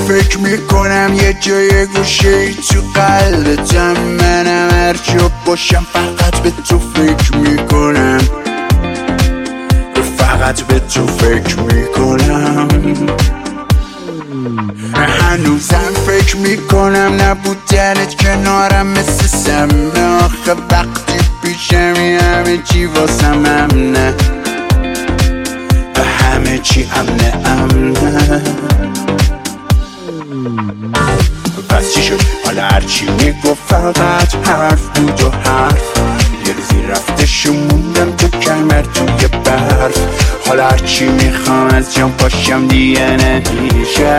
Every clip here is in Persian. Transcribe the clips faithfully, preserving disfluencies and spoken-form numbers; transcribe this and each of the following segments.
فکر میکنم یه جای گوشه ای تو قلبتم، منم هر جا باشم فقط به تو فکر میکنم، فقط به تو فکر میکنم. هنوزم فکر میکنم نبودنت کنارم مثل سمه، آخه وقتی پیشمی همه چی واسم امنه، همه چی امنه امنه. پس چی شد حالا هرچی میگفت فقط حرف بود و حرف، یه روزی رفتش و موندم تو کمر توی برف. حالا هرچی میخوام از جام پاشم دیگه نمیشه.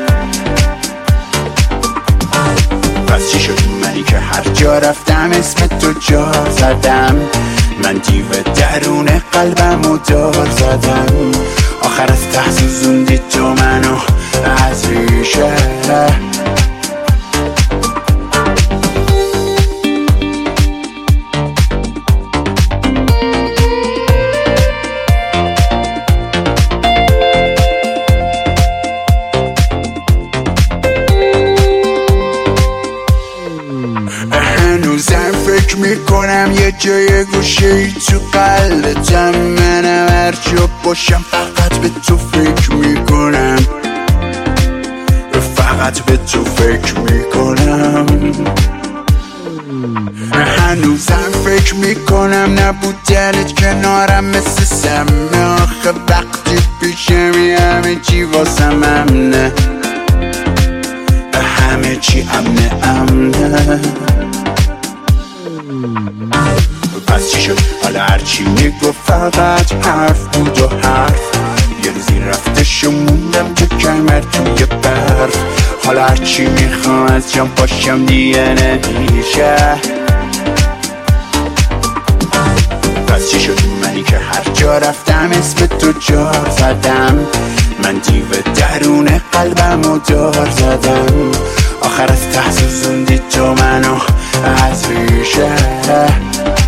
پس چی شد منی که هر جا رفتم اسم تو جا زدم، من دیو درون قلبم و دار زدم، آخر از ته سوزوندی تو منو از ریشه. هنوزم فکر میکنم یه جای گوشه ای تو قلبتم، منم هر جا باشم فقط به تو فکر میکنم، فقط به تو فکر میکنم. هنوزم فکر میکنم نبودنت کنارم مثل سمه، آخه وقتی پیشمی همه چی واسم امنه، همه چی امنه امنه. پس چی شد حالا هرچی میگفت فقط حرف بود و حرف، یه روزی رفتش و موندم تو کمر توی برف. حالا هرچی میخوام از جام پاشم دیگه نمیشه. پس چی شد منی که هر جا رفتم اسم تو جا زدم، من دیو درون قلبم و دار زدم، آخر از ته سوزوندی تو منو از ریشه.